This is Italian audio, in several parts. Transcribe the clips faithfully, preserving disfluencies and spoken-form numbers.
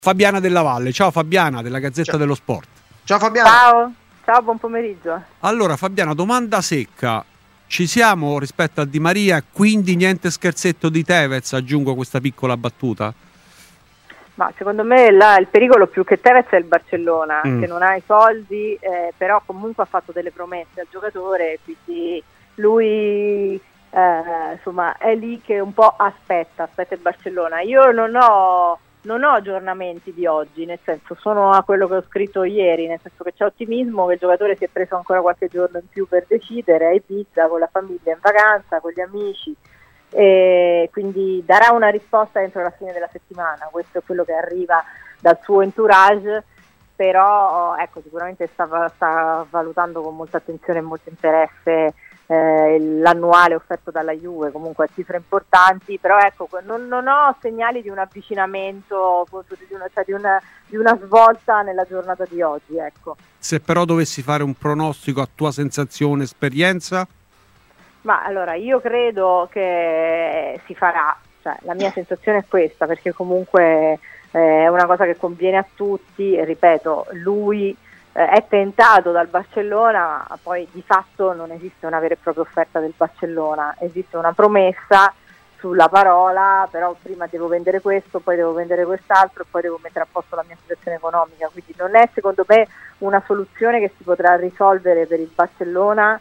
Fabiana Della Valle. Ciao Fabiana, della Gazzetta Ciao. dello Sport. Ciao Fabiana. Ciao, ciao, buon pomeriggio. Allora Fabiana, domanda secca. Ci siamo rispetto a Di Maria, quindi niente scherzetto di Tevez, aggiungo questa piccola battuta? Ma secondo me là, il pericolo più che Tevez è il Barcellona, Mm. che non ha i soldi, eh, però comunque ha fatto delle promesse al giocatore, quindi lui eh, insomma è lì che un po' aspetta, aspetta il Barcellona. Io non ho, non ho aggiornamenti di oggi, nel senso sono a quello che ho scritto ieri, nel senso che c'è ottimismo che il giocatore si è preso ancora qualche giorno in più per decidere, a Ibiza, con la famiglia in vacanza, con gli amici, e quindi darà una risposta entro la fine della settimana. Questo è quello che arriva dal suo entourage, però ecco, sicuramente sta, sta valutando con molta attenzione e molto interesse eh, l'annuale offerto dalla Juve, comunque a cifre importanti, però ecco, non, non ho segnali di un avvicinamento, di una, cioè di, una, di una svolta nella giornata di oggi, ecco. Se però dovessi fare un pronostico a tua sensazione, esperienza? Ma allora io credo che si farà, cioè, la mia sensazione è questa, perché comunque eh, è una cosa che conviene a tutti, e ripeto, lui eh, è tentato dal Barcellona, ma poi di fatto non esiste una vera e propria offerta del Barcellona, esiste una promessa sulla parola, però prima devo vendere questo, poi devo vendere quest'altro e poi devo mettere a posto la mia situazione economica, quindi non è secondo me una soluzione che si potrà risolvere per il Barcellona,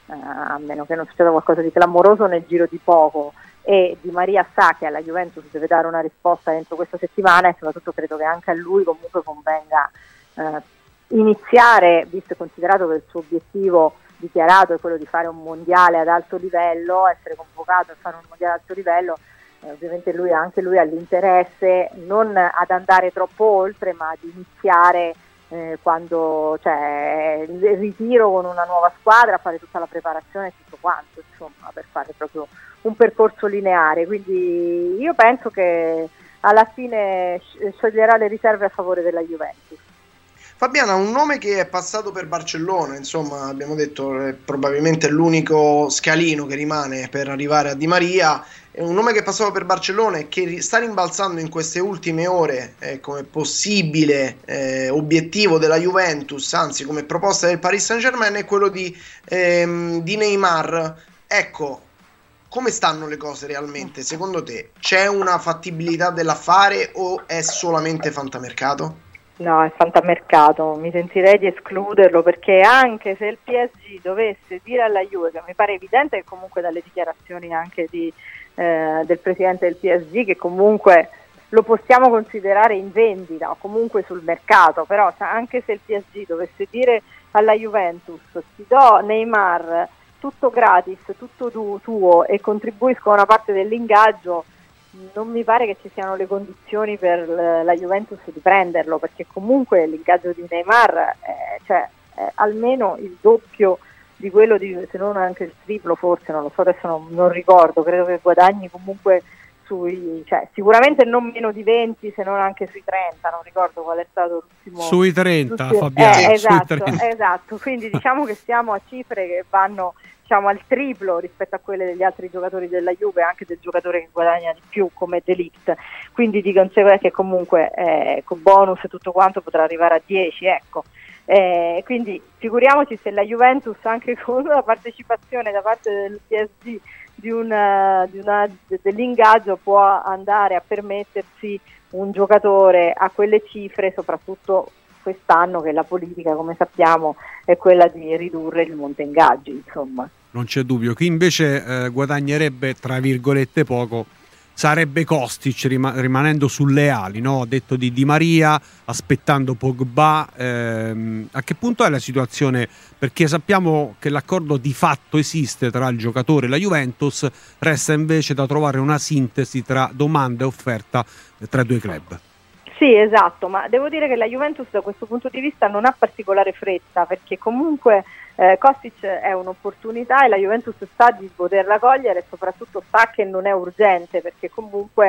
a meno che non succeda qualcosa di clamoroso nel giro di poco, e Di Maria sa che alla Juventus deve dare una risposta entro questa settimana, e soprattutto credo che anche a lui comunque convenga eh, iniziare, visto e considerato che il suo obiettivo dichiarato è quello di fare un mondiale ad alto livello, essere convocato e fare un mondiale ad alto livello, eh, ovviamente lui anche lui ha l'interesse non ad andare troppo oltre, ma ad iniziare Eh, quando cioè il ritiro con una nuova squadra, fare tutta la preparazione e tutto quanto, insomma, per fare proprio un percorso lineare. Quindi io penso che alla fine sceglierà le riserve a favore della Juventus. Fabiana, un nome che è passato per Barcellona, insomma, abbiamo detto è probabilmente l'unico scalino che rimane per arrivare a Di Maria, è un nome che è passato per Barcellona e che sta rimbalzando in queste ultime ore eh, come possibile eh, obiettivo della Juventus, anzi come proposta del Paris Saint-Germain, è quello di, ehm, di Neymar. Ecco, come stanno le cose realmente? Secondo te c'è una fattibilità dell'affare o è solamente fantamercato? No, è fantamercato, mi sentirei di escluderlo, perché anche se il P S G dovesse dire alla Juve, che mi pare evidente che comunque dalle dichiarazioni anche di, eh, del presidente del P S G, che comunque lo possiamo considerare in vendita o comunque sul mercato, però anche se il P S G dovesse dire alla Juventus ti do Neymar tutto gratis, tutto tu, tuo e contribuisco a una parte dell'ingaggio, non mi pare che ci siano le condizioni per la Juventus di prenderlo, perché comunque l'ingaggio di Neymar è, cioè, è almeno il doppio di quello di, se non anche il triplo, forse, non lo so, adesso non, non ricordo, credo che guadagni comunque sui, cioè, sicuramente non meno di venti, se non anche sui trenta, non ricordo qual è stato l'ultimo. Sui trenta, l'ultimo, Fabiano, eh, esatto, sui trenta. esatto, quindi diciamo che siamo a cifre che vanno, diciamo, al triplo rispetto a quelle degli altri giocatori della Juve, anche del giocatore che guadagna di più come De Ligt, quindi di conseguenza che comunque eh, con bonus e tutto quanto potrà arrivare a dieci, ecco. Eh, quindi figuriamoci se la Juventus, anche con la partecipazione da parte del P S G di una, di una, dell'ingaggio, può andare a permettersi un giocatore a quelle cifre, soprattutto quest'anno che la politica, come sappiamo, è quella di ridurre il monte ingaggi, insomma. Non c'è dubbio. Chi invece eh, guadagnerebbe tra virgolette poco sarebbe Kostic, rima- rimanendo sulle ali, no? Ha detto di Di Maria, aspettando Pogba. Ehm, a che punto è la situazione? Perché sappiamo che l'accordo di fatto esiste tra il giocatore e la Juventus, resta invece da trovare una sintesi tra domanda e offerta tra i due club. Sì, esatto, ma devo dire che la Juventus da questo punto di vista non ha particolare fretta, perché comunque eh, Kostic è un'opportunità e la Juventus sa di poterla cogliere, e soprattutto sa che non è urgente, perché comunque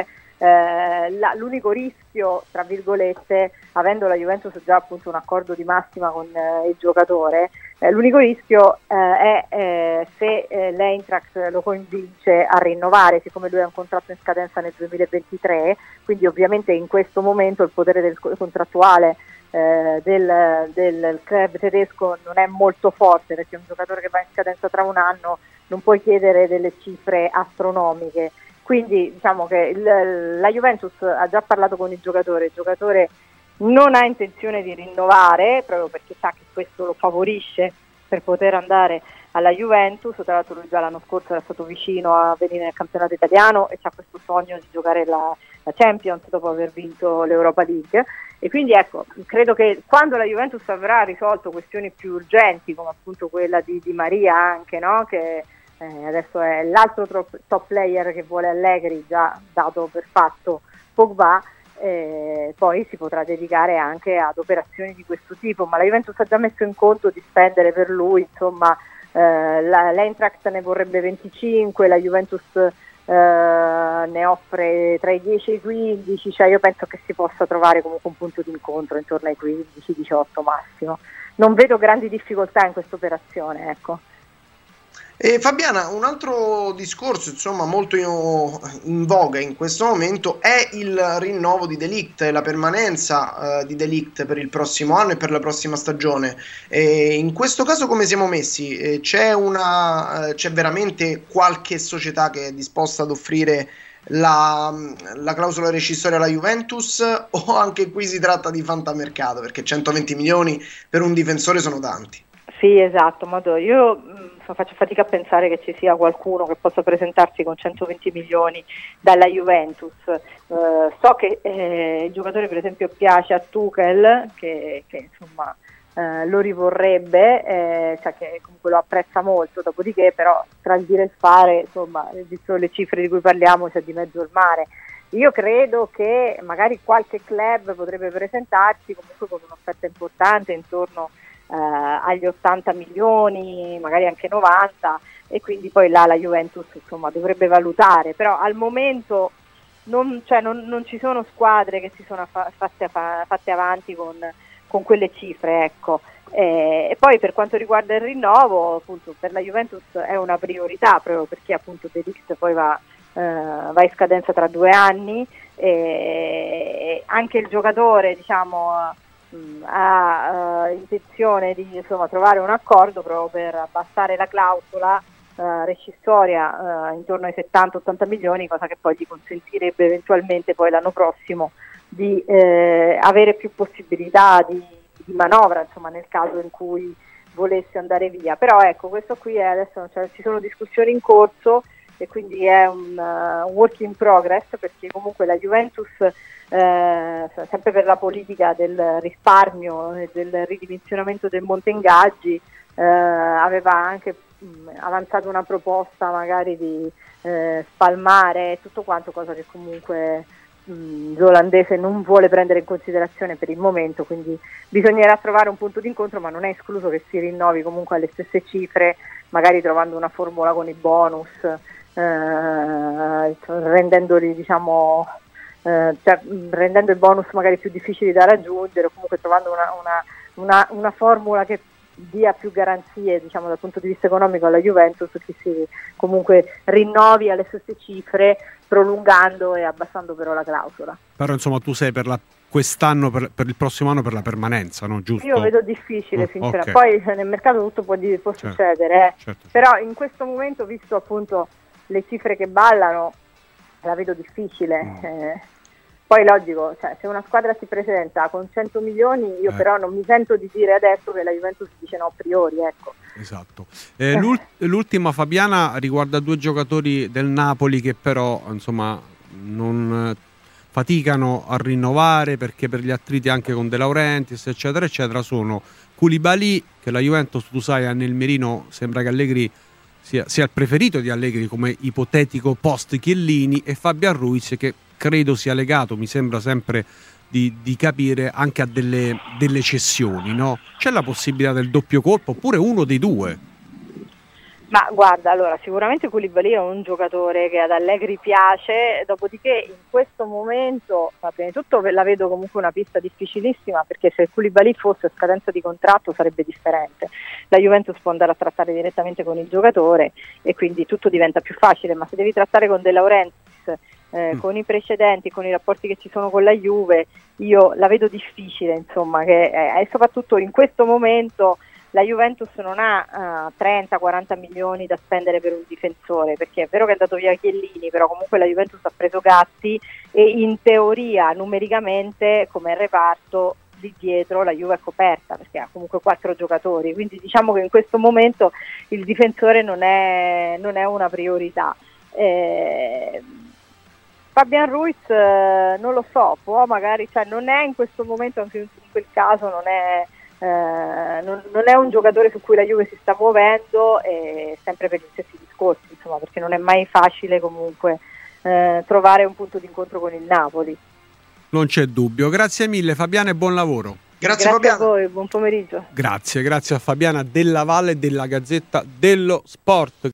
Eh, la, l'unico rischio, tra virgolette, avendo la Juventus già appunto un accordo di massima con eh, il giocatore, eh, l'unico rischio eh, è eh, se eh, l'Eintracht lo convince a rinnovare, siccome lui ha un contratto in scadenza nel duemilaventitré, quindi ovviamente in questo momento il potere del contrattuale eh, del, del club tedesco non è molto forte, perché un giocatore che va in scadenza tra un anno non puoi chiedere delle cifre astronomiche. Quindi diciamo che il, la Juventus ha già parlato con il giocatore, il giocatore non ha intenzione di rinnovare, proprio perché sa che questo lo favorisce per poter andare alla Juventus. Tra l'altro lui già l'anno scorso era stato vicino a venire nel campionato italiano e ha questo sogno di giocare la, la Champions dopo aver vinto l'Europa League, e quindi ecco, credo che quando la Juventus avrà risolto questioni più urgenti, come appunto quella di Di Maria anche, no? Che Eh, adesso è l'altro top, top player che vuole Allegri, già dato per fatto Pogba, eh, poi si potrà dedicare anche ad operazioni di questo tipo, ma la Juventus ha già messo in conto di spendere per lui, insomma eh, la, l'Eintracht ne vorrebbe venticinque, la Juventus eh, ne offre tra i dieci e i quindici, cioè io penso che si possa trovare comunque un punto di incontro intorno ai quindici diciotto massimo. Non vedo grandi difficoltà in questa operazione, ecco. E Fabiana, un altro discorso insomma molto in voga in questo momento è il rinnovo di De Ligt, la permanenza uh, di De Ligt per il prossimo anno e per la prossima stagione. E in questo caso come siamo messi? E c'è, una, uh, c'è veramente qualche società che è disposta ad offrire la, la clausola rescissoria alla Juventus, o anche qui si tratta di fantamercato, perché centoventi milioni per un difensore sono tanti? Sì, esatto, Madò. Io mh, faccio fatica a pensare che ci sia qualcuno che possa presentarsi con centoventi milioni dalla Juventus. Uh, so che eh, il giocatore per esempio piace a Tuchel, che, che insomma eh, lo rivorrebbe, eh, cioè che comunque lo apprezza molto, dopodiché però tra il dire e il fare, insomma, visto le cifre di cui parliamo, c'è di mezzo il mare. Io credo che magari qualche club potrebbe presentarsi comunque con un'offerta importante intorno Uh, agli ottanta milioni, magari anche novanta, e quindi poi là la Juventus insomma dovrebbe valutare, però al momento non, cioè, non, non ci sono squadre che si sono fa- fatte, fa- fatte avanti con, con quelle cifre, ecco. E, e poi per quanto riguarda il rinnovo, appunto per la Juventus è una priorità, proprio perché appunto De Ligt poi va, uh, va in scadenza tra due anni, e anche il giocatore diciamo ha uh, intenzione di insomma trovare un accordo proprio per abbassare la clausola uh, rescissoria uh, intorno ai settanta ottanta milioni, cosa che poi gli consentirebbe eventualmente poi l'anno prossimo di eh, avere più possibilità di, di manovra, insomma, nel caso in cui volesse andare via. Però ecco, questo qui è adesso, cioè, ci sono discussioni in corso e quindi è un uh, work in progress, perché comunque la Juventus Eh, sempre per la politica del risparmio e del ridimensionamento del monte ingaggi eh, aveva anche mh, avanzato una proposta magari di eh, spalmare tutto quanto, cosa che comunque mh, l'olandese non vuole prendere in considerazione per il momento, quindi bisognerà trovare un punto di incontro, ma non è escluso che si rinnovi comunque alle stesse cifre, magari trovando una formula con i bonus, eh, rendendoli diciamo Uh, cioè, rendendo i bonus magari più difficili da raggiungere, o comunque trovando una, una, una, una formula che dia più garanzie diciamo dal punto di vista economico alla Juventus, che si comunque rinnovi alle stesse cifre, prolungando e abbassando però la clausola. Però insomma tu sei per la quest'anno, per, per il prossimo anno per la permanenza, no? Giusto? Io vedo difficile, oh, sinceramente. Okay. Poi nel mercato tutto può, di, può certo. succedere, eh. certo, certo. Però in questo momento, visto appunto le cifre che ballano, la vedo difficile. Mm. Eh, Poi logico, cioè, se una squadra si presenta con cento milioni, io eh. però non mi sento di dire adesso che la Juventus dice no a priori, ecco. Esatto. Eh, l'ult- l'ultima, Fabiana, riguarda due giocatori del Napoli che però insomma non faticano a rinnovare perché per gli attriti anche con De Laurentiis eccetera eccetera. Sono Koulibaly, che la Juventus, tu sai, ha nel mirino, sembra che Allegri sia, sia il preferito di Allegri come ipotetico post Chiellini, e Fabian Ruiz, che credo sia legato, mi sembra sempre di, di capire, anche a delle, delle cessioni, no? C'è la possibilità del doppio colpo oppure uno dei due? Ma guarda, allora sicuramente Koulibaly è un giocatore che ad Allegri piace, dopodiché in questo momento, ma prima di tutto la vedo comunque una pista difficilissima, perché se Koulibaly fosse a scadenza di contratto sarebbe differente. La Juventus può andare a trattare direttamente con il giocatore e quindi tutto diventa più facile, ma se devi trattare con De Laurentiis, eh, mm. con i precedenti, con i rapporti che ci sono con la Juve, io la vedo difficile, insomma, che eh, e soprattutto in questo momento la Juventus non ha uh, trenta quaranta milioni da spendere per un difensore, perché è vero che è andato via Chiellini, però comunque la Juventus ha preso Gatti e in teoria numericamente come reparto lì dietro la Juve è coperta, perché ha comunque quattro giocatori, quindi diciamo che in questo momento il difensore non è, non è una priorità. Eh, Fabian Ruiz eh, non lo so, può magari, cioè non è in questo momento, anche in quel caso non è Eh, non, non è un giocatore su cui la Juve si sta muovendo, e sempre per gli stessi discorsi, insomma, perché non è mai facile comunque eh, trovare un punto d'incontro con il Napoli. Non c'è dubbio. Grazie mille Fabiana e buon lavoro. Grazie, grazie Fabiana. a voi, buon pomeriggio. Grazie, grazie a Fabiana Della Valle della Gazzetta dello Sport.